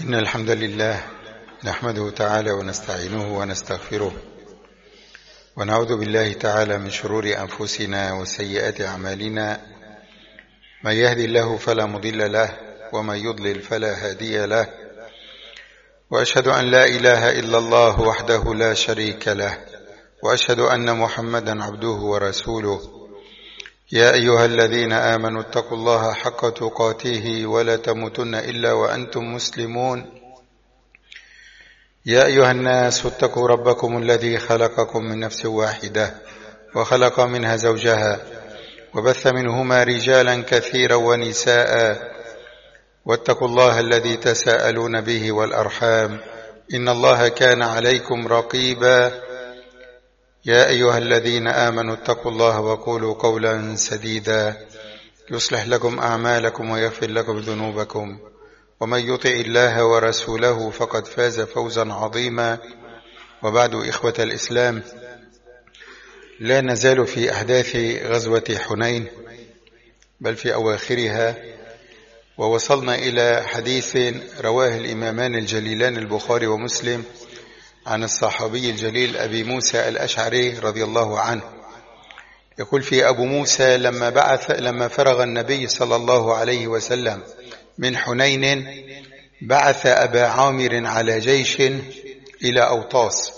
إن الحمد لله نحمده تعالى ونستعينه ونستغفره ونعوذ بالله تعالى من شرور أنفسنا وسيئات أعمالنا. من يهدي الله فلا مضل له ومن يضلل فلا هادي له، وأشهد أن لا إله إلا الله وحده لا شريك له، وأشهد أن محمدا عبده ورسوله. يا أيها الذين آمنوا اتقوا الله حق تقاته ولا تموتن إلا وأنتم مسلمون. يا أيها الناس اتقوا ربكم الذي خلقكم من نفس واحدة وخلق منها زوجها وبث منهما رجالا كثيرا ونساء، واتقوا الله الذي تساءلون به والأرحام إن الله كان عليكم رقيبا. يا أيها الذين آمنوا اتقوا الله وقولوا قولا سديدا يصلح لكم أعمالكم ويغفر لكم ذنوبكم، ومن يطع الله ورسوله فقد فاز فوزا عظيما. وبعد، إخوة الإسلام، لا نزال في أحداث غزوة حنين بل في أواخرها، ووصلنا إلى حديث رواه الإمامان الجليلان البخاري ومسلم عن الصحابي الجليل أبي موسى الأشعري رضي الله عنه. يقول في أبو موسى: لما فرغ النبي صلى الله عليه وسلم من حنين بعث أبا عامر على جيش إلى أوطاس،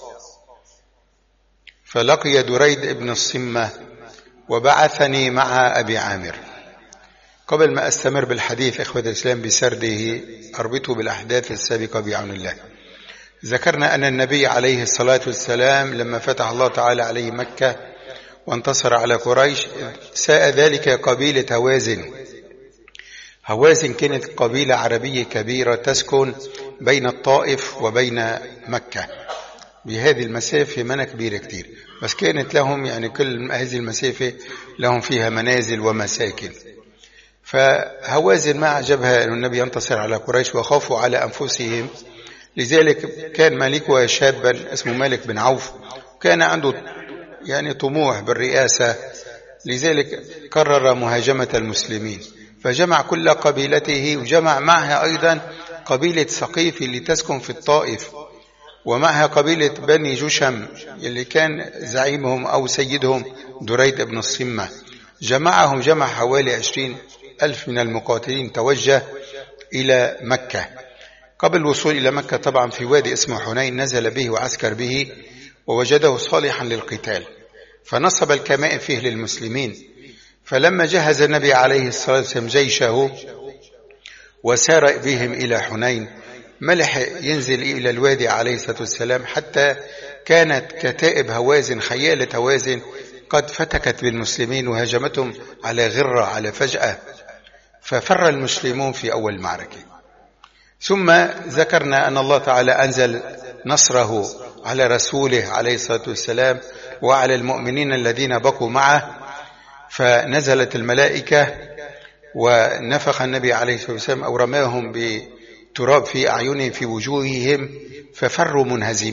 فلقي دريد ابن الصمة وبعثني مع أبي عامر. قبل ما أستمر بالحديث إخوة الإسلام بسرده، أربطه بالأحداث السابقة بعون الله. ذكرنا أن النبي عليه الصلاة والسلام لما فتح الله تعالى عليه مكة وانتصر على قريش ساء ذلك قبيلة هوازن. هوازن كانت قبيلة عربية كبيرة تسكن بين الطائف وبين مكة، بهذه المسافة منى كبيرة كتير، بس كانت لهم يعني كل هذه المسافة لهم فيها منازل ومساكن. فهوازن ما عجبها أن النبي ينتصر على قريش وخافوا على أنفسهم، لذلك كان مالكها شابا اسمه مالك بن عوف، كان عنده يعني طموح بالرئاسة، لذلك قرر مهاجمة المسلمين، فجمع كل قبيلته وجمع معها أيضا قبيلة ثقيف اللي تسكن في الطائف، ومعها قبيلة بني جشم اللي كان زعيمهم أو سيدهم دريد ابن الصمة. جمعهم، جمع حوالي 20,000 من المقاتلين، توجه إلى مكة. قبل الوصول إلى مكة طبعا في وادي اسمه حنين نزل به وعسكر به ووجده صالحا للقتال، فنصب الكمائن فيه للمسلمين. فلما جهز النبي عليه الصلاة والسلام جيشه وسار بهم إلى حنين، ملح ينزل إلى الوادي عليه الصلاة والسلام، حتى كانت كتائب هوازن، خيالة هوازن، قد فتكت بالمسلمين وهجمتهم على غرة، على فجأة، ففر المسلمون في أول معركة. ثم ذكرنا أن الله تعالى أنزل نصره على رسوله عليه الصلاة والسلام وعلى المؤمنين الذين بقوا معه، فنزلت الملائكة ونفخ النبي عليه الصلاة والسلام أو رماهم بتراب في أعينهم في وجوههم، ففروا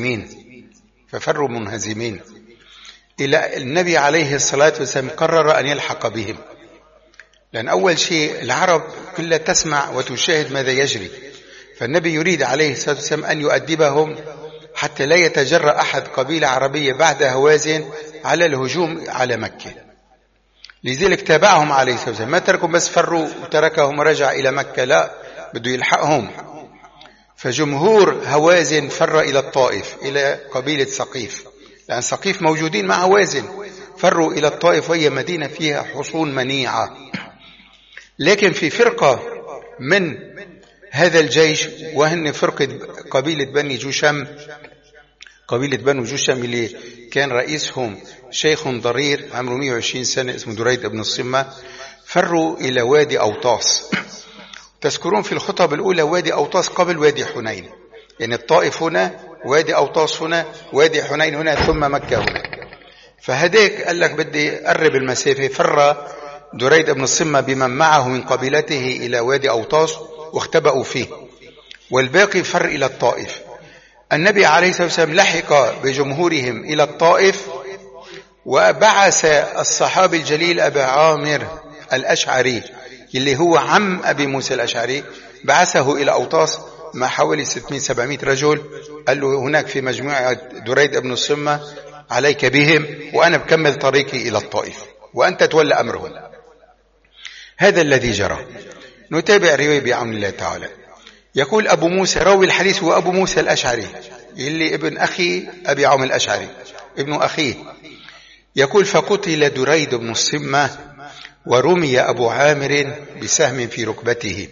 منهزمين إلى النبي عليه الصلاة والسلام قرر أن يلحق بهم، لأن أول شيء العرب كلها تسمع وتشاهد ماذا يجري، فالنبي يريد عليه الصلاة والسلام أن يؤدبهم حتى لا يتجرأ أحد قبيلة عربية بعد هوازن على الهجوم على مكة. لذلك تابعهم عليه الصلاة والسلام، ما تركوا بس فروا وتركهم ورجع إلى مكة، لا، بده يلحقهم. فجمهور هوازن فر إلى الطائف، إلى قبيلة ثقيف، لأن ثقيف موجودين مع هوازن، فروا إلى الطائف وهي مدينة فيها حصون منيعة. لكن في فرقة من هذا الجيش، وهن فرقة قبيلة بني جشم، قبيلة بني جشم اللي كان رئيسهم شيخ ضرير عمره 120 سنة اسمه دريد ابن الصمة، فروا إلى وادي أوطاس. تذكرون في الخطب الأولى وادي أوطاس قبل وادي حنين، يعني الطائف هنا، وادي أوطاس هنا، وادي حنين هنا، ثم مكة هنا. فهديك قال لك بدي أقرب المسافة، فر دريد ابن الصمة بمن معه من قبيلته إلى وادي أوطاس واختبأوا فيه، والباقي فر إلى الطائف. النبي عليه الصلاة والسلام لحق بجمهورهم إلى الطائف، وبعث الصحابي الجليل أبا عامر الأشعري اللي هو عم أبي موسى الأشعري، بعثه إلى أوطاس مع حوالي 600-700 رجل. قال له هناك في مجموعة دريد ابن الصمة، عليك بهم وأنا بكمل طريقي إلى الطائف وأنت تولى أمرهم. هذا الذي جرى. نتابع رواية بعون الله تعالى. يقول أبو موسى، راوي الحديث هو أبو موسى الأشعري اللي ابن أخي أبي عوم الأشعري ابن أخيه. يقول فقتل دريد بن الصمة ورمي أبو عامر بسهم في ركبته،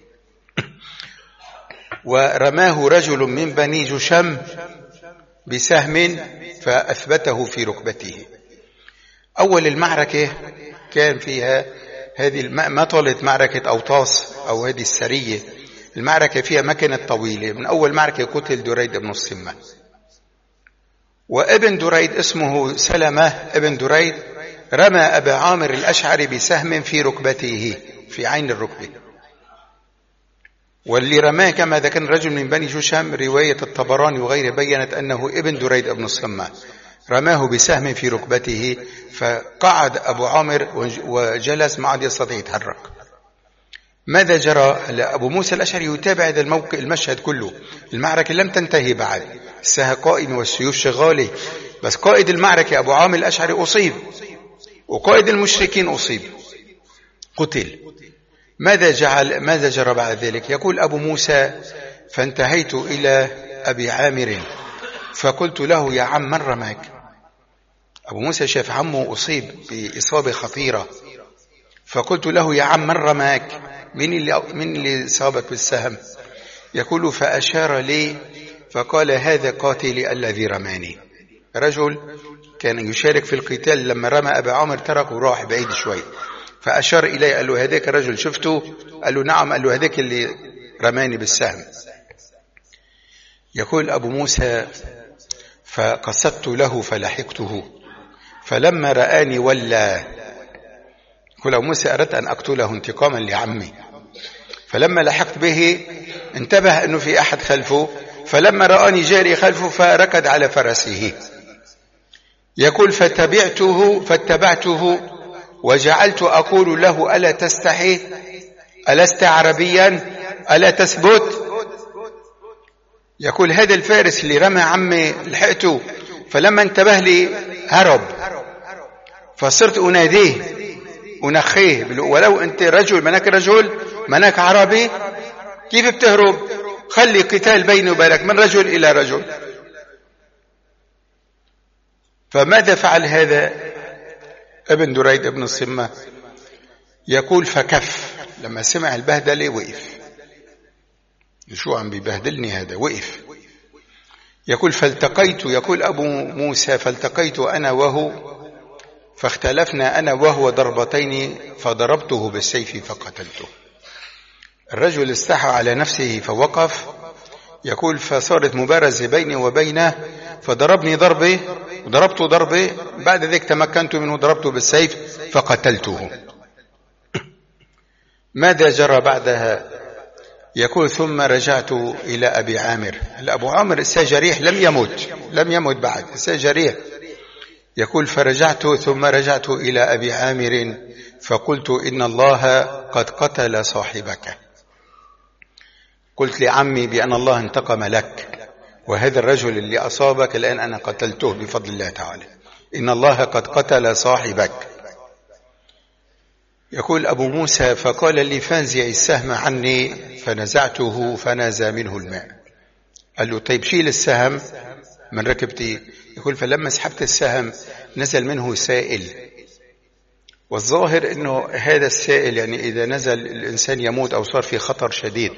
ورماه رجل من بني جشم بسهم فأثبته في ركبته. أول المعركة كان فيها هذه ما طالت معركة أوطاس أو هذه السرية، المعركة فيها ما كانت طويلة. من أول معركة قتل دريد بن الصمة، وابن دريد اسمه سلمة ابن دريد رمى أبا عامر الأشعري بسهم في ركبته في عين الركبة. واللي رماه كما ذا كان رجل من بني جشم، رواية الطبراني وغيره بيّنت أنه ابن دريد ابن الصمة رماه بسهم في ركبته، فقعد أبو عامر وجلس ما عاد يستطيع يتحرك. ماذا جرى؟ أبو موسى الأشعري يتابع هذا المشهد كله. المعركة لم تنتهي بعد، السها قائمة والسيوف شغالة، بس قائد المعركة أبو عامر الأشعري أصيب، وقائد المشركين أصيب قتل. ماذا جرى بعد ذلك؟ يقول أبو موسى فانتهيت إلى أبي عامر فقلت له يا عم من رماك؟ أبو موسى شاف عمه أصيب بإصابة خطيرة، فقلت له يا عم من رماك؟ من اللي صابك بالسهم؟ يقول فأشار لي فقال هذا قاتلي الذي رماني. رجل كان يشارك في القتال، لما رمى أبا عامر ترك وراح بعيد شوي، فأشار إليه قال له هذاك الرجل شفته؟ قال له نعم. قال له هذاك اللي رماني بالسهم. يقول أبو موسى فقصدت له فلحقته فلما رآني ولى. يقول أبو موسى أردت أن أقتله انتقاما لعمي، فلما لحقت به انتبه أنه في أحد خلفه، فلما رآني جاري خلفه فركض على فرسه. يقول فاتبعته وجعلت أقول له ألا تستحي؟ ألست عربيا؟ ألا تثبت؟ يقول هذا الفارس اللي رمى عمي لحقته، فلما انتبه لي هرب، فصرت أناديه أنخيه ولو أنت رجل منك رجل منك عربي كيف بتهرب؟ خلي قتال بيني وبينك من رجل إلى رجل. فماذا فعل هذا ابن دريد ابن الصمة؟ يقول فكف، لما سمع البهدلة وقف، شو عم بيبهدلني هذا؟ وقف. يقول فالتقيت، يقول أبو موسى فالتقيت أنا وهو فاختلفنا أنا وهو ضربتين فضربته بالسيف فقتلته. الرجل استحى على نفسه فوقف. يقول فصارت مبارزة بيني وبينه، فضربني ضربة وضربته ضربة، بعد ذلك تمكنت منه ضربته بالسيف فقتلته. ماذا جرى بعدها؟ يقول ثم رجعت إلى أبي عامر. أبو عامر السجريح لم يمت بعد، السجريح. يقول فرجعت ثم رجعت إلى أبي عامر فقلت إن الله قد قتل صاحبك. قلت لعمي بأن الله انتقم لك، وهذا الرجل اللي أصابك الآن أنا قتلته بفضل الله تعالى، إن الله قد قتل صاحبك. يقول أبو موسى فقال لي فانزع السهم عني فنزعته فنزى منه الماء. قال له طيب شيل السهم من ركبتي. يقول فلما سحبت السهم نزل منه سائل، والظاهر أنه هذا السائل يعني إذا نزل الإنسان يموت أو صار في خطر شديد.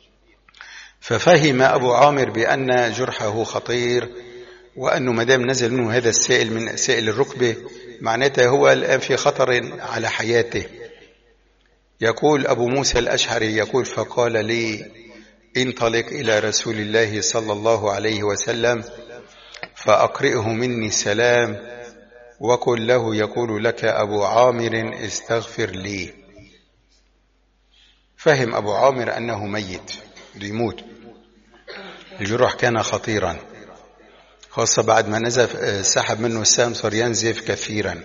ففهم أبو عامر بأن جرحه خطير، وأنه مدام نزل منه هذا السائل من سائل الركبة معناته هو الآن في خطر على حياته. يقول أبو موسى الأشعري يقول فقال لي انطلق إلى رسول الله صلى الله عليه وسلم فأقرئه مني السلام وقل له يقول لك أبو عامر استغفر لي. فهم أبو عامر أنه ميت يموت، الجرح كان خطيرا، خاصة بعد ما نزف سحب منه السهم صار ينزف كثيرا.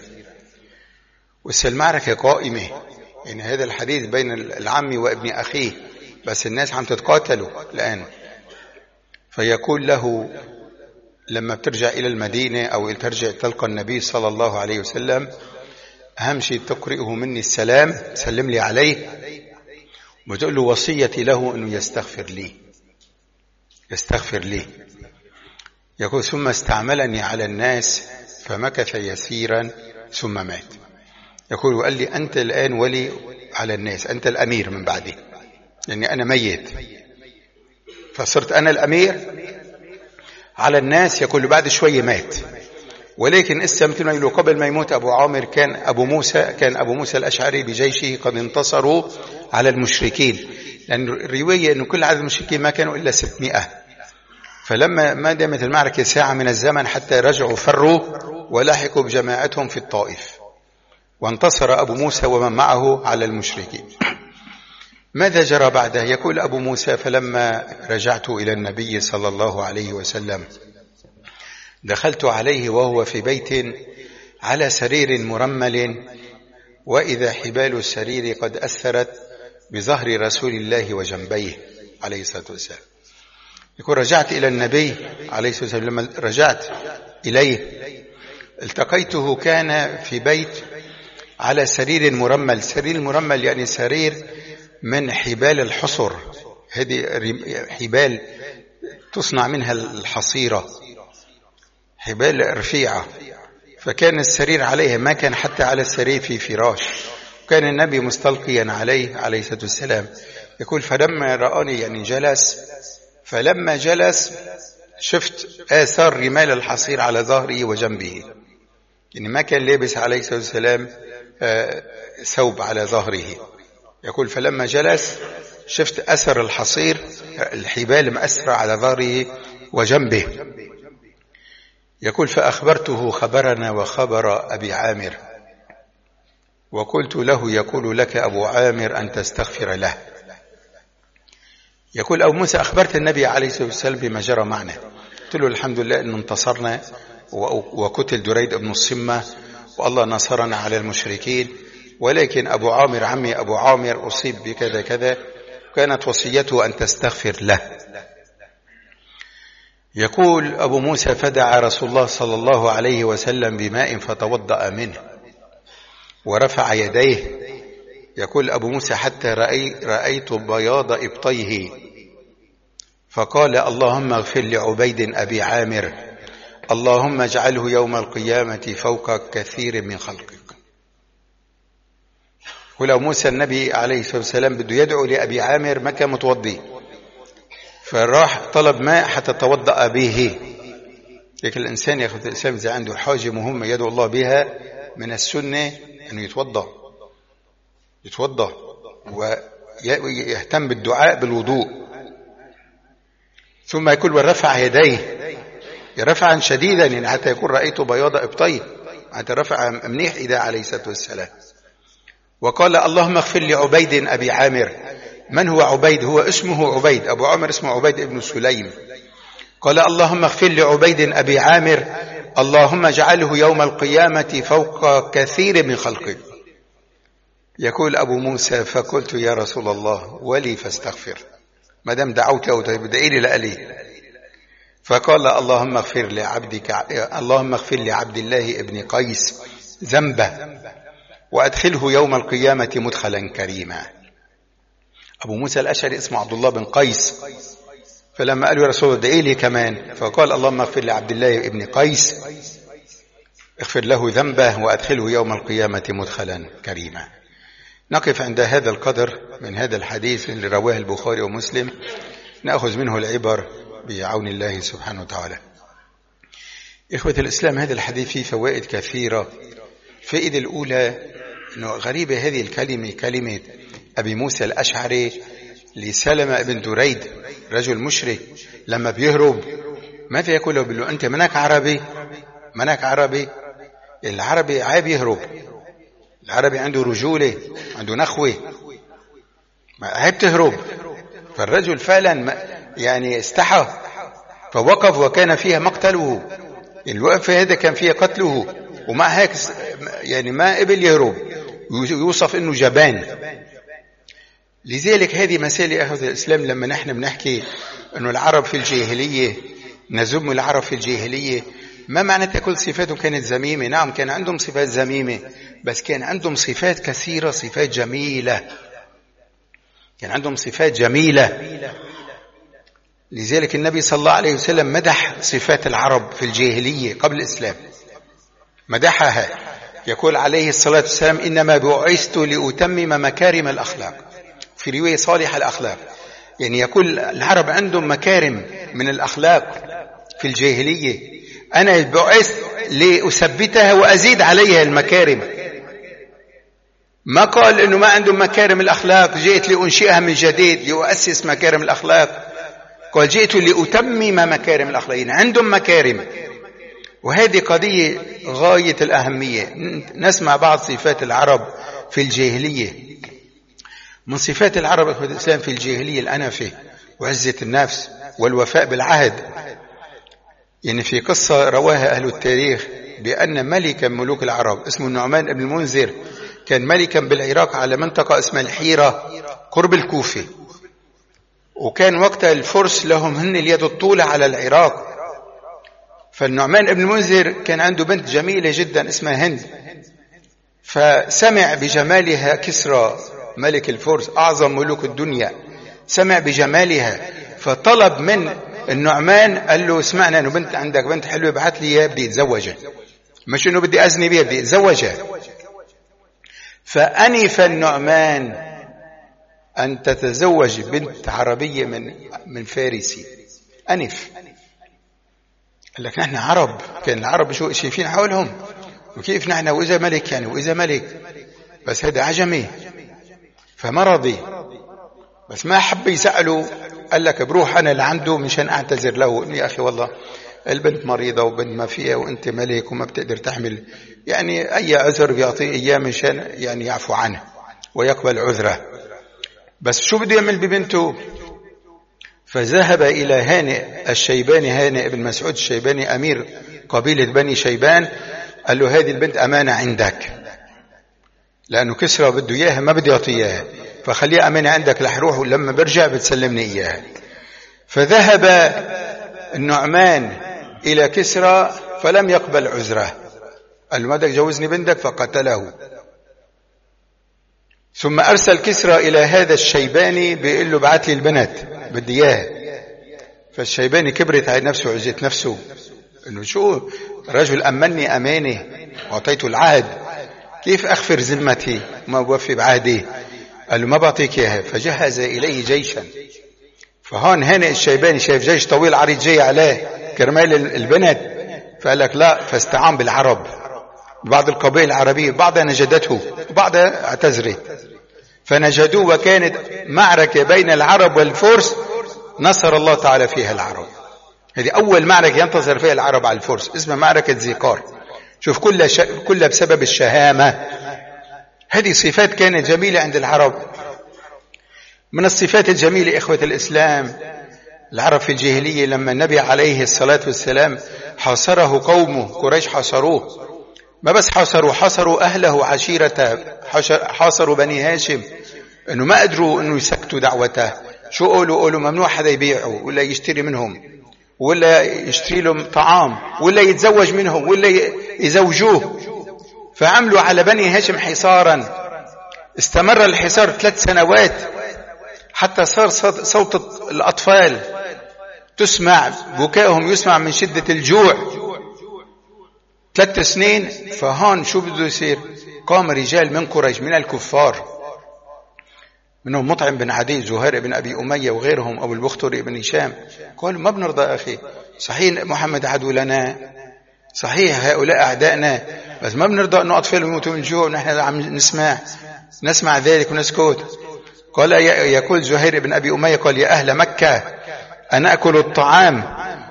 والمعركة قائمة، يعني هذا الحديث بين العم وابن أخيه، بس الناس عم تتقاتلوا الآن. فيقول له لما بترجع إلى المدينة أو ترجع تلقى النبي صلى الله عليه وسلم، أهم شيء تقرئه مني السلام، سلم لي عليه، وتقول له وصيتي له أنه يستغفر لي. يقول ثم استعملني على الناس فمكث يسيرا ثم مات. يقول وقال لي أنت الآن ولي على الناس، أنت الأمير من بعدي، لأني أنا ميت فصرت أنا الأمير على الناس. يقول بعد شوية مات. ولكن مثل ما يقولوا قبل ما يموت أبو عامر كان أبو موسى الأشعري بجيشه قد انتصروا على المشركين، لأن الرواية أنه كل عدد المشركين ما كانوا إلا 600. فلما ما دامت المعركة ساعة من الزمن حتى رجعوا فروا ولاحقوا بجماعتهم في الطائف، وانتصر أبو موسى ومن معه على المشركين. ماذا جرى بعده؟ يقول أبو موسى فلما رجعت إلى النبي صلى الله عليه وسلم دخلت عليه وهو في بيت على سرير مرمل، وإذا حبال السرير قد أثرت بظهر رسول الله وجنبيه عليه الصلاة والسلام. يقول رجعت إلى النبي عليه الصلاة والسلام، لما رجعت إليه التقيته كان في بيت على سرير مرمل. سرير مرمل يعني سرير من حبال الحصر، هذه حبال تصنع منها الحصيرة، حبال رفيعة. فكان السرير عليها، ما كان حتى على السرير في فراش، كان النبي مستلقيا عليه الصلاة والسلام. يقول فلما رآني يعني جلس، فلما جلس شفت آثار رمال الحصير على ظهره وجنبه، يعني ما كان لابس عليه الصلاة والسلام ثوب على ظهره. يقول فلما جلس شفت أثر الحصير، الحبال مأثرة على ظهره وجنبه. يقول فأخبرته خبرنا وخبر أبي عامر، وقلت له يقول لك أبو عامر أن تستغفر له. يقول أبو موسى أخبرت النبي عليه الصلاة والسلام بما جرى معنا، قلت له الحمد لله أن انتصرنا وقتل دريد بن الصمة والله نصرنا على المشركين، ولكن أبو عامر عمي أبو عامر أصيب بكذا كذا، كانت وصيته أن تستغفر له. يقول أبو موسى فدعا رسول الله صلى الله عليه وسلم بماء فتوضأ منه ورفع يديه. يقول أبو موسى حتى رأيت بياض إبطيه، فقال اللهم اغفر لعبيد أبي عامر، اللهم اجعله يوم القيامة فوق كثير من خلقك. ولو موسى النبي عليه الصلاة والسلام بده يدعو لأبي عامر ما كان متوضي، فراح طلب ماء حتى توضأ به. لكن الإنسان يأخذ الإنسان إذا عنده حاجة مهمة يدعو الله بها من السنة أنه يتوضأ ويهتم بالدعاء بالوضوء. ثم يقول ورفع يديه رفعا شديدا، يعني حتى يقول رأيت بياض إبطيه، حتى رفع منيح إذا عليه الصلاة والسلام. وقال اللهم اغفر لعبيد أبي عامر. من هو عبيد؟ هو اسمه عبيد، أبو عامر اسمه عبيد ابن سليم. قال اللهم اغفر لعبيد أبي عامر، اللهم اجعله يوم القيامة فوق كثير من خلقك. يقول أبو موسى فقلت يا رسول الله ولي فاستغفر، ما دام دعوت له بدعي لي لألي. فقال اللهم اغفر لعبد الله ابن قيس ذنبه وأدخله يوم القيامة مدخلا كريما. أبو موسى الأشعري اسمه عبد الله بن قيس، فلما قالوا يا رسول الله ادعي لي كمان، فقال اللهم اغفر لعبد الله ابن قيس، اغفر له ذنبه وأدخله يوم القيامة مدخلا كريما. نقف عند هذا القدر من هذا الحديث اللي رواه البخاري ومسلم، نأخذ منه العبر بعون الله سبحانه وتعالى. إخوة الإسلام، هذا الحديث فيه فوائد كثيرة. الفائدة الأولى أنه غريبة هذه الكلمة، كلمة أبي موسى الأشعري لسلمة ابن دريد رجل مشرك لما بيهرب ماذا يقول له؟ بيقول له أنت منك عربي. العربي عيب يهرب، العربي عنده رجولة، عنده نخوة، عيب تهرب. فالرجل فعلا يعني استحى فوقف، وكان فيها مقتله، الوقفة هذا كان فيها قتله، ومع هيك يعني ما قبل يهرب، يوصف انه جبان. لذلك هذه مسألة أخذ الإسلام لما نحن بنحكي أنه العرب في الجاهلية، نذم العرب في الجاهلية، ما معناتها كل صفاتهم كانت ذميمة. نعم كان عندهم صفات ذميمة، بس كان عندهم صفات كثيرة، صفات جميلة، كان عندهم صفات جميلة. لذلك النبي صلى الله عليه وسلم مدح صفات العرب في الجاهلية قبل الإسلام، مدحها، يقول عليه الصلاة والسلام إنما بعثت لأتمم مكارم الأخلاق، في رواية صالح الأخلاق. يعني يقول العرب عندهم مكارم من الأخلاق في الجاهلية، أنا بعثت لأثبتها وأزيد عليها المكارم. ما قال إنه ما عندهم مكارم الأخلاق جئت لأنشئها من جديد لأؤسس مكارم الأخلاق، قال جئت لأتمم مكارم الأخلاق. يعني عندهم مكارم، وهذه قضية غاية الأهمية. نسمع بعض صفات العرب في الجاهلية. من صفات العرب في الإسلام في الجاهلية الأنفة وعزة النفس والوفاء بالعهد. يعني في قصة رواها أهل التاريخ بأن ملكا ملوك العرب اسمه النعمان بن المنذر كان ملكا بالعراق على منطقة اسمها الحيرة قرب الكوفة، وكان وقتها الفرس لهم هن اليد الطولة على العراق. فالنعمان بن المنذر كان عنده بنت جميلة جدا اسمها هند، فسمع بجمالها كسرى ملك الفرس أعظم ملوك الدنيا، سمع بجمالها فطلب من النعمان، قال له اسمعنا انه بنت عندك بنت حلوة ابعث لي اياها بدي اتزوجها، مش انه بدي ازني بها بدي اتزوجها. فأنف النعمان أن تتزوج بنت عربية من فارسي. أنف، قال لك نحن عرب، كان العرب شو شايفين حولهم وكيف نحن وإذا ملك يعني وإذا ملك، بس هذا عجمي فمرضي، بس ما حب يسأله. قال لك بروح أنا لعنده مشان أعتذر له، يا أخي والله البنت مريضة وبنت ما فيها وأنت ملك وما بتقدر تحمل، يعني أي عذر بيعطيه إياه مشان يعني يعفو عنه ويقبل عذره. بس شو بده يعمل ببنته؟ فذهب إلى هانئ الشيباني، هانئ بن مسعود الشيباني أمير قبيلة بني شيبان، قال له هذه البنت أمانة عندك، لأنه كسرى بده إياها ما بده يعطي إياها، فخليها أمانة عندك لحروح ولما برجع بتسلمني إياها. فذهب النعمان إلى كسرى فلم يقبل عذره، قال له ما بدك جوزني بنتك، فقتله. ثم أرسل كسرى إلى هذا الشيباني بيقول له بعت لي البنت بدي إياها. فالشيباني كبرت على نفسه وعزت نفسه إنه شو رجل أمني أمانة وأعطيته العهد، كيف أخفر ذمتي وما بوفي بعهدي؟ قال له ما بعطيك إياها. فجهز إليه جيشا. فهون هانئ الشيباني شايف جيش طويل عريض جاي عليه كرمال البنت، فقال لك لا، فاستعان بالعرب، بعض القبائل العربية بعضها نجدته وبعضها اعتذرت، فنجدوه، وكانت معركة بين العرب والفرس نصر الله تعالى فيها العرب. هذه أول معركة ينتصر فيها العرب على الفرس، اسمها معركة ذيقار. شوف كلها بسبب الشهامة. هذه صفات كانت جميلة عند العرب. من الصفات الجميلة إخوة الإسلام العرب في الجاهلية لما النبي عليه الصلاة والسلام حاصره قومه قريش، حاصروه، ما بس حاصروا أهله وعشيرته، حاصروا بني هاشم، أنه ما قدروا أنه يسكتوا دعوته. شو قولوا ممنوع حدا يبيعه ولا يشتري منهم ولا يشتري لهم طعام ولا يتزوج منهم ولا يزوجوه. فعملوا على بني هاشم حصارا، استمر الحصار 3 سنوات حتى صار صوت الأطفال تسمع، بكائهم يسمع من شدة الجوع. 3 سنين. فهون شو بده يصير؟ قام رجال من قريش من الكفار، منهم مطعم بن عدي، زهير بن أبي أمية وغيرهم، أبو البختري بن هشام، قالوا ما بنرضى أخي، صحيح محمد عدو لنا، صحيح هؤلاء أعدائنا، بس ما بنرضى أنه أطفال يموتوا من جوع ونحن عم نسمع ذلك ونسكت. قال يقول زهير بن أبي أمية قال يا أهل مكة أنا أكل الطعام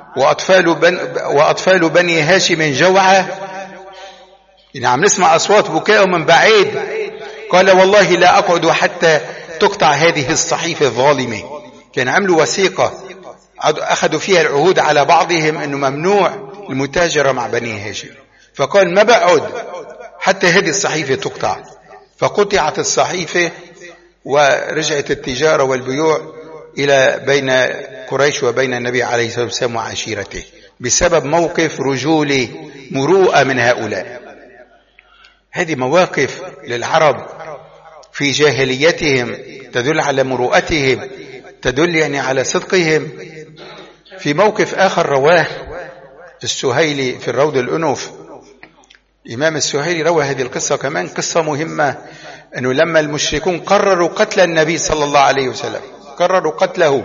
وأطفال بني هاشم جوعة؟ يعني عم نسمع أصوات بكاء من بعيد. قال والله لا أقعد حتى تقطع هذه الصحيفة الظالمة. كان عملوا وثيقة أخذوا فيها العهود على بعضهم أنه ممنوع المتاجرة مع بني هاشم، فقال ما بقعد حتى هذه الصحيفة تقطع. فقطعت الصحيفة ورجعت التجارة والبيوع إلى بين قريش وبين النبي عليه الصلاة والسلام وعشيرته بسبب موقف رجولي مروءة من هؤلاء. هذه مواقف للعرب في جاهليتهم تدل على مروءتهم، تدل يعني على صدقهم. في موقف آخر رواه السهيلي في الروض الأنف، الإمام السهيلي روى هذه القصة كمان، قصة مهمة، أنه لما المشركون قرروا قتل النبي صلى الله عليه وسلم، قرروا قتله،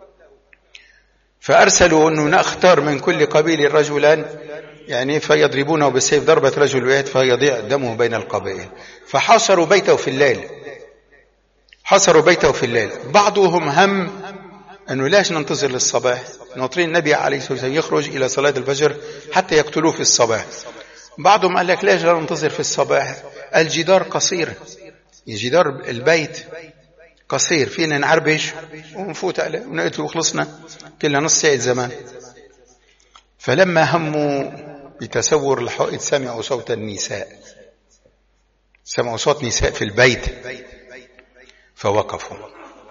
فأرسلوا أنه نختار من كل قبيل رجلا يعني فيضربونه بالسيف ضربة رجل واحد فيضيع دمه بين القبائل. فحاصروا بيته في الليل، حاصروا بيته في الليل. بعضهم هم أنه لاش ننتظر للصباح، ناطرين النبي عليه الصلاة والسلام يخرج إلى صلاة الفجر حتى يقتلوه في الصباح. بعضهم قال لك لاش ننتظر في الصباح، الجدار قصير، جدار البيت قصير، فينا نعربش ونفوت عليه ونقتله وخلصنا، كلنا نص ساعة زمان. فلما هموا بتسور الحائط سمعوا صوت النساء، سمعوا صوت نساء في البيت فوقفوا.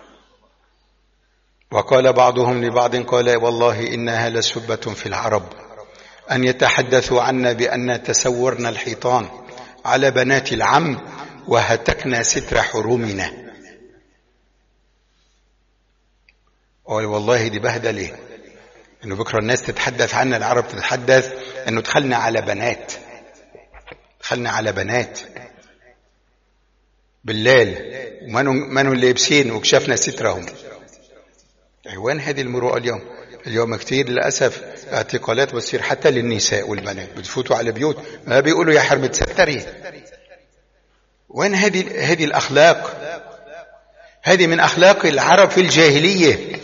وقال بعضهم لبعض قال والله إنها لسبة في العرب أن يتحدثوا عنا بأن تسورنا الحيطان على بنات العم وهتكنا ستر حرومنا. قال والله دي بهدلة، إنه بكرة الناس تتحدث عنا، العرب تتحدث إنه دخلنا على بنات، دخلنا على بنات بالليل ومنوا لابسين وكشفنا سترهم. وين هذه المروءة اليوم؟ اليوم كتير للأسف اعتقالات بتصير حتى للنساء والبنات، بتفوتوا على بيوت ما بيقولوا يا حرمة ستري. وين هذه الأخلاق؟ هذه من أخلاق العرب في الجاهلية.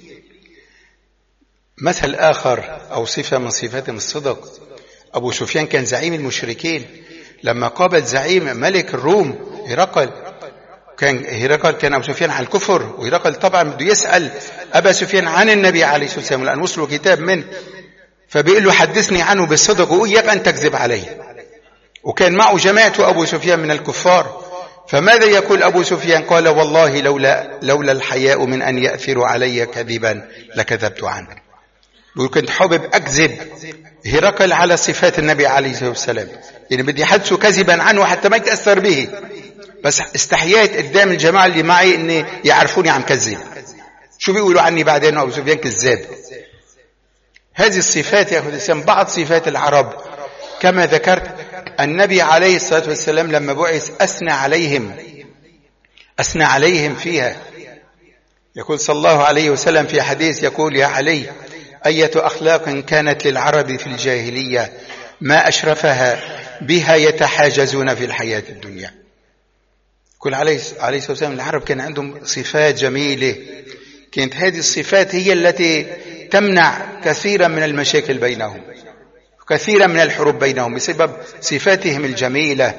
مثل آخر أو صفة من صفاتهم الصدق. أبو سفيان كان زعيم المشركين، لما قابل زعيم ملك الروم هرقل، كان أبو سفيان على الكفر، وهرقل طبعا بده يسأل أبا سفيان عن النبي عليه الصلاة والسلام لأن وصلوا كتاب منه، فبيقول له حدثني عنه بالصدق وإياك أن تكذب عليه. وكان معه جماعة أبو سفيان من الكفار، فماذا يقول أبو سفيان؟ قال والله لولا الحياء من أن يأثروا علي كذبا لكذبت عنه. بيقول كنت حابب أكذب هرقل على صفات النبي عليه الصلاة والسلام، يعني بدي حدثه كذبا عنه حتى ما يتأثر به، بس استحييت قدام الجماعة اللي معي إني يعرفوني عم كذب، شو بيقولوا عني بعدين أبو سفيان كذاب. هذه الصفات يا أخوة الإسلام بعض صفات العرب. كما ذكرت النبي عليه الصلاة والسلام لما بعث أثنى عليهم فيها. يقول صلى الله عليه وسلم في حديث، يقول يا علي أية أخلاق كانت للعرب في الجاهلية ما أشرفها بها يتحاجزون في الحياة الدنيا. يقول عليه الصلاة والسلام العرب كان عندهم صفات جميلة، كانت هذه الصفات هي التي تمنع كثيرا من المشاكل بينهم، كثيرا من الحروب بينهم بسبب صفاتهم الجميلة.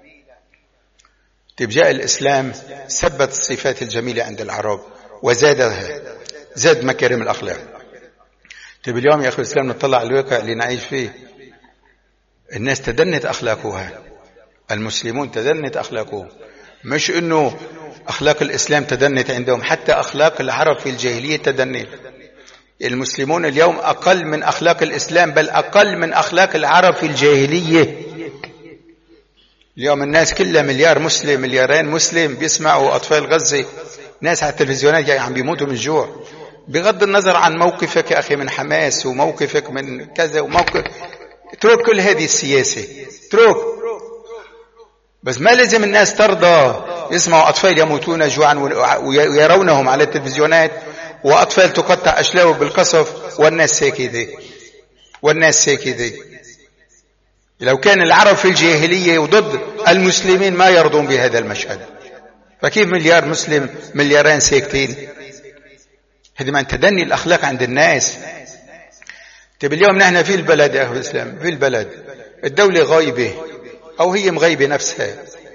جاء الإسلام ثبت الصفات الجميلة عند العرب وزادها، زاد مكارم الأخلاق. اليوم يا أخي الإسلام نطلع على الواقع اللي نعيش فيه، الناس تدنت أخلاقها، المسلمون تدنت أخلاقهم، مش إنه أخلاق الإسلام تدنت عندهم، حتى أخلاق العرب في الجاهلية تدنت. المسلمون اليوم أقل من أخلاق الإسلام، بل أقل من أخلاق العرب في الجاهلية. اليوم الناس كلها مليار مسلم، مليارين مسلم، بيسمعوا أطفال غزة، ناس على التلفزيونات عم بيموتوا من الجوع، بغض النظر عن موقفك يا أخي من حماس وموقفك من كذا وموقف، اترك كل هذه السياسة، اترك. بس ما لازم الناس ترضى يسمعوا أطفال يموتون جوعا ويرونهم على التلفزيونات، وأطفال تقطع أشلاء بالقصف، والناس ساكتة. لو كان العرب في الجاهلية وضد المسلمين ما يرضون بهذا المشهد، فكيف مليار مسلم مليارين ساكتين؟ هذا من تدني الأخلاق عند الناس. اليوم نحن في البلد يا أخوة الإسلام، في البلد الدولة غايبة أو هي مغيبة نفسها.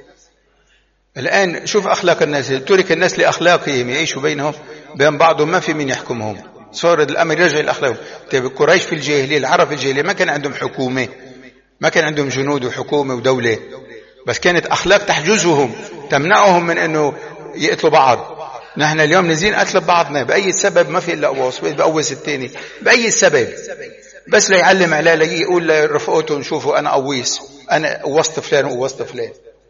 الآن شوف أخلاق الناس، ترك الناس لأخلاقهم يعيشوا بين بعضهم، ما في من يحكمهم، صار الأمر يرجع لأخلاقهم. قريش في الجاهلية، العرب في الجاهلية ما كان عندهم حكومة، ما كان عندهم جنود وحكومة ودولة، بس كانت أخلاق تحجزهم، تمنعهم من أنه يقتلوا بعض. نحن اليوم نزين قتل بعضنا بأي سبب، ما في إلا قواص بقوس التاني بأي سبب، بس ليعلم على لي يقول لرفقته نشوفوا أنا قويس، أنا قوصت فلان وقوصت فلان.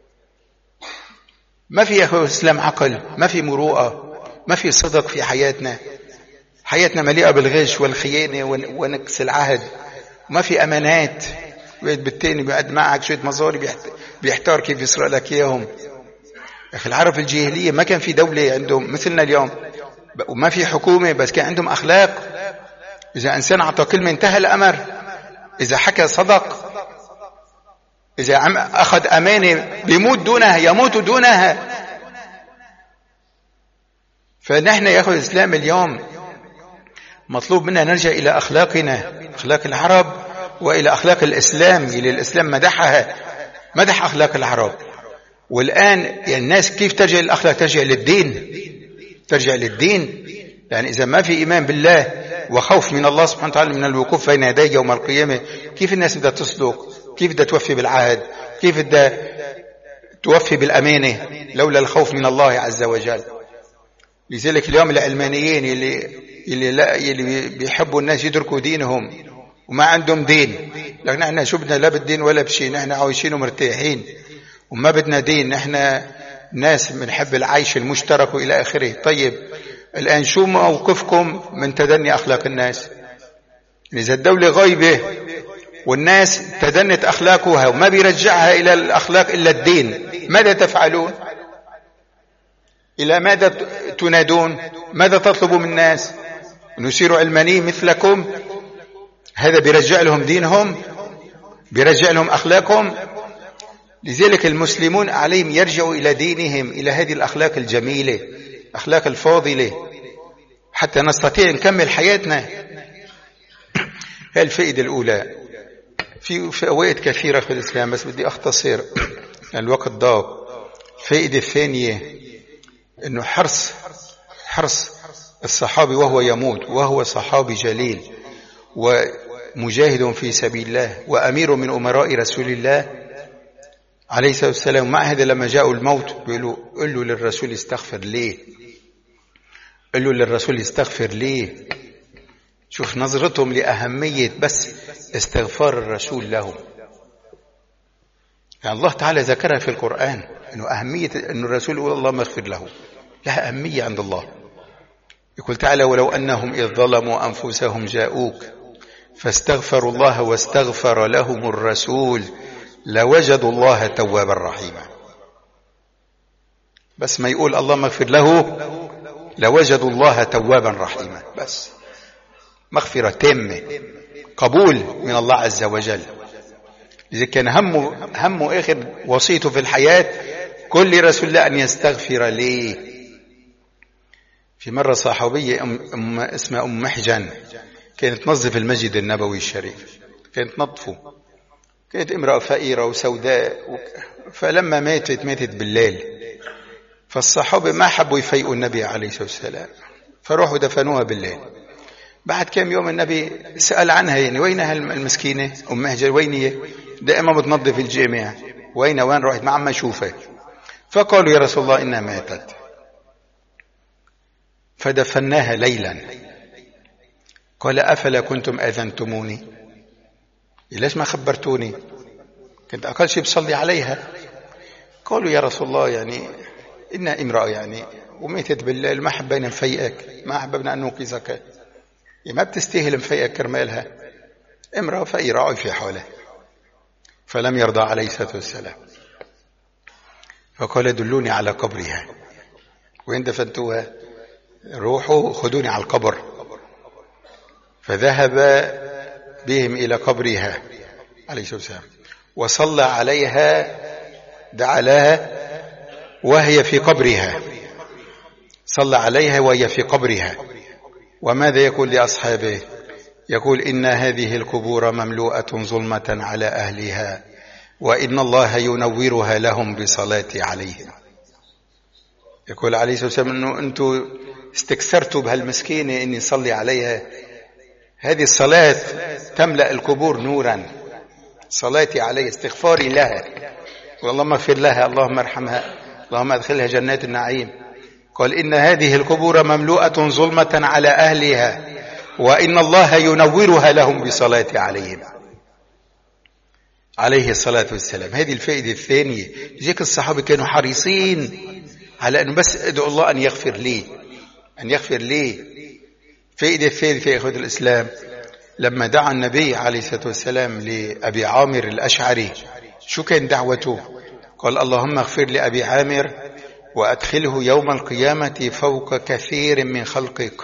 ما في يا أخوة إسلام عقل، ما في مروءة، ما في صدق في حياتنا. حياتنا مليئة بالغش والخيانة ونكس العهد، ما في أمانات. بالتاني بيقعد معك شوية مصاري بيحتار كيف يسرق لك إياهم. أخي العرب الجاهلية ما كان في دولة عندهم مثلنا اليوم، وما في حكومة، بس كان عندهم أخلاق. إذا إنسان أعطى كلمة انتهى الأمر، إذا حكى صدق، إذا أخذ أمانة بيموت دونها، يموت دونها. فنحن يا أخوة الإسلام اليوم مطلوب منا نرجع إلى أخلاقنا، أخلاق العرب، وإلى أخلاق الإسلام اللي الإسلام مدح أخلاق العرب. والآن يعني الناس كيف ترجع للأخلاق؟ ترجع للدين. يعني إذا ما في إيمان بالله وخوف من الله سبحانه وتعالى من الوقوف بين يديه يوم القيامة، كيف الناس بدها تصدق؟ كيف بدها توفي بالعهد؟ كيف بدها توفي بالأمانة لولا الخوف من الله عز وجل؟ لذلك اليوم العلمانيين اللي بيحبوا الناس يدركوا دينهم وما عندهم دين، لكن نحن شو بدنا؟ لا بالدين ولا بشيء، نحن عايشين ومرتاحين وما بدنا دين، نحن ناس بنحب العيش المشترك وإلى آخره. طيب الآن شو موقفكم من تدني أخلاق الناس؟ إذا الدولة غايبة والناس تدنت أخلاقها وما بيرجعها إلى الأخلاق إلا الدين، ماذا تفعلون؟ إلى ماذا تنادون؟ ماذا تطلبوا من الناس؟ نصير علمانيين مثلكم؟ هذا بيرجع لهم دينهم، بيرجع لهم أخلاقهم. لذلك المسلمون عليهم يرجعوا إلى دينهم، إلى هذه الأخلاق الجميلة، أخلاق الفاضلة، حتى نستطيع نكمل حياتنا. هذه الفائدة الأولى. في فوائد كثيرة في الإسلام بس بدي أختصر الوقت ضاق. الفائدة الثانية أنه حرص الصحابي وهو يموت وهو صحابي جليل ومجاهد في سبيل الله وأمير من أمراء رسول الله عليه الصلاة والسلام. مع هذا لما جاءوا الموت بيقولوا قل له للرسول استغفر ليه، قل له للرسول استغفر ليه. شوف نظرتهم لأهمية بس استغفار الرسول لهم. يعني الله تعالى ذكرها في القرآن أنه أهمية أن الرسول يقول الله مغفر له، لها أهمية عند الله. يقول تعالى ولو أنهم إذ ظلموا أنفسهم جاءوك فاستغفروا الله واستغفر لهم الرسول لوجدوا الله توابا رحيما. بس ما يقول الله مغفر له لوجدوا الله توابا رحيما، بس مغفرة تامة، قبول من الله عز وجل. إذا كان همه آخر وصيته في الحياة كل رسول الله أن يستغفر ليه. في مرة صحابية اسمها أم محجن كانت تنظف المسجد النبوي الشريف، كانت تنظفه، كانت امرأة فقيرة وسوداء، فلما ماتت بالليل، فالصحابة ما حبوا يفيقوا النبي عليه الصلاة والسلام، فروحوا دفنوها بالليل. بعد كم يوم النبي سأل عنها، يعني وينها المسكينة أم محجن، وين هي؟ دائما بتنظف الجامع، وين راحت؟ ما عم اشوفها. فقالوا يا رسول الله إنها ماتت، فدفناها ليلا. قال أفلا كنتم أذنتموني؟ ليش ما خبرتوني؟ كنت أقل شيء بصلي عليها. قالوا يا رسول الله يعني إنها امرأة يعني وماتت بالليل، ما حبينا نفيقك، ما حببنا أن نوقظك، ما بتستاهل نفيقك كرمالها، امرأة فقيرة عايفة حولها. فلم يرضى عليه الصلاة والسلام، فقال دلوني على قبرها. وين دفنتوها؟ روحوا خذوني على القبر. فذهب بهم إلى قبرها عليه الصلاة والسلام وصلى عليها، دعا لها وهي في قبرها، صلى عليها وهي في قبرها. وماذا يقول لأصحابه؟ يقول إن هذه القبور مملوءة ظلمة على أهلها وإن الله ينورها لهم بصلاة عليهم. يقول عليه الصلاة والسلام أنه أنتم استكثرتوا بهالمسكينة إني صلي عليها، هذه الصلاة تملأ القبور نورا، صلاتي عليه، استغفاري لها، واللهم اغفر لها، اللهم ارحمها، اللهم ادخلها جنات النعيم. قال إن هذه القبور مملوءة ظلمة على أهلها وإن الله ينورها لهم بصلاة عليهم عليه الصلاة والسلام. هذه الفائدة الثانية. لذلك الصحابة كانوا حريصين على أنه بس أدعو الله أن يغفر لي، أن يغفر لي. فائدة الثالثة يا أخوة الإسلام، لما دعا النبي عليه الصلاة والسلام لأبي عامر الأشعري شو كان دعوته؟ قال اللهم اغفر لأبي عامر وأدخله يوم القيامة فوق كثير من خلقك.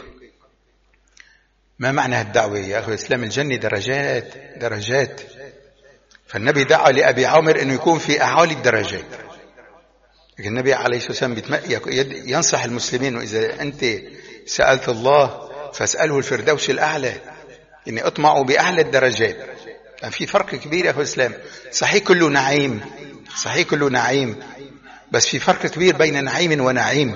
ما معنى الدعوة يا أخوة الإسلام؟ الجنة درجات درجات، فالنبي دعا لأبي عامر أنه يكون في أعالي الدرجات. النبي عليه الصلاة والسلام ينصح المسلمين وإذا أنت سألت الله فاسأله الفردوس الأعلى، إني أطمع بأعلى الدرجات. يعني في فرق كبير يا أخوة الإسلام. صحيح كله نعيم، صحيح كله نعيم، بس في فرق كبير بين نعيم ونعيم.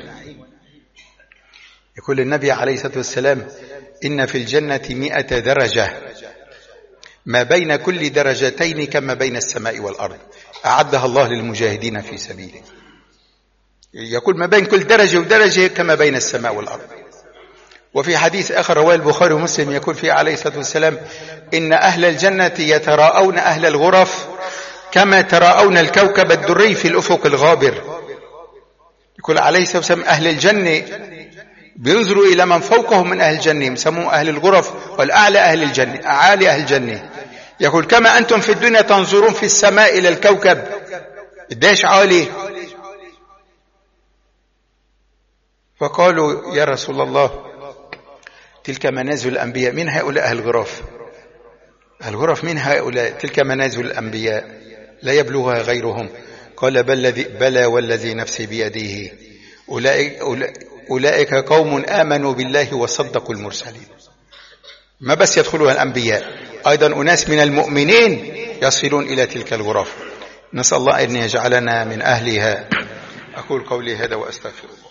يقول النبي عليه الصلاة والسلام إن في الجنة 100 درجة ما بين كل درجتين كما بين السماء والأرض أعدها الله للمجاهدين في سبيله. يقول ما بين كل درجة ودرجة كما بين السماء والأرض. وفي حديث آخر رواه البخاري ومسلم يقول فيه عليه الصلاة والسلام إن أهل الجنة يتراءون أهل الغرف كما تراءون الكوكب الدري في الأفق الغابر. يقول عليه الصلاة والسلام أهل الجنة بينظروا إلى من فوقهم من أهل الجنة، يسمون أهل الغرف والأعلى أهل الجنة، أعالي أهل الجنة. يقول كما أنتم في الدنيا تنظرون في السماء إلى الكوكب قديش عالي. فقالوا يا رسول الله تلك منازل الأنبياء، من هؤلاء أهل الغرف؟ الغرف من هؤلاء؟ تلك منازل الأنبياء لا يبلغها غيرهم. قال بلى والذي نفسي بيده أولئك قوم آمنوا بالله وصدقوا المرسلين. ما بس يدخلها الأنبياء، أيضا أناس من المؤمنين يصلون إلى تلك الغرف. نسأل الله أن يجعلنا من أهلها. أقول قولي هذا وأستغفر الله.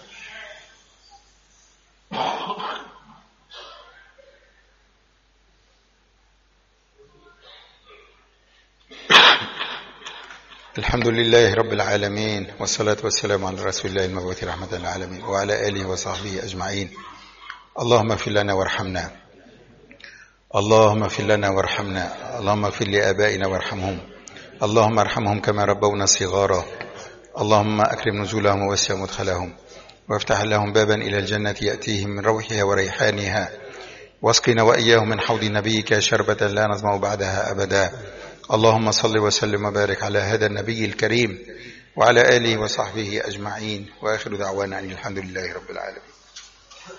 الحمد لله رب العالمين والصلاة والسلام على رسول الله المبعوث رحمة للعالمين وعلى آله وصحبه أجمعين. اللهم اغفر لنا وارحمنا، اللهم اغفر لنا وارحمنا، اللهم اغفر لآبائنا وارحمهم، اللهم ارحمهم كما ربونا صغارا. اللهم أكرم نزولهم ووسع مدخلهم وافتح لهم بابا إلى الجنة يأتيهم من روحها وريحانها، واسقنا وإياهم من حوض نبيك شربة لا نظمأ بعدها أبدا. اللهم صل وسلم وبارك على هذا النبي الكريم وعلى آله وصحبه أجمعين، وآخر دعوانا أن الحمد لله رب العالمين.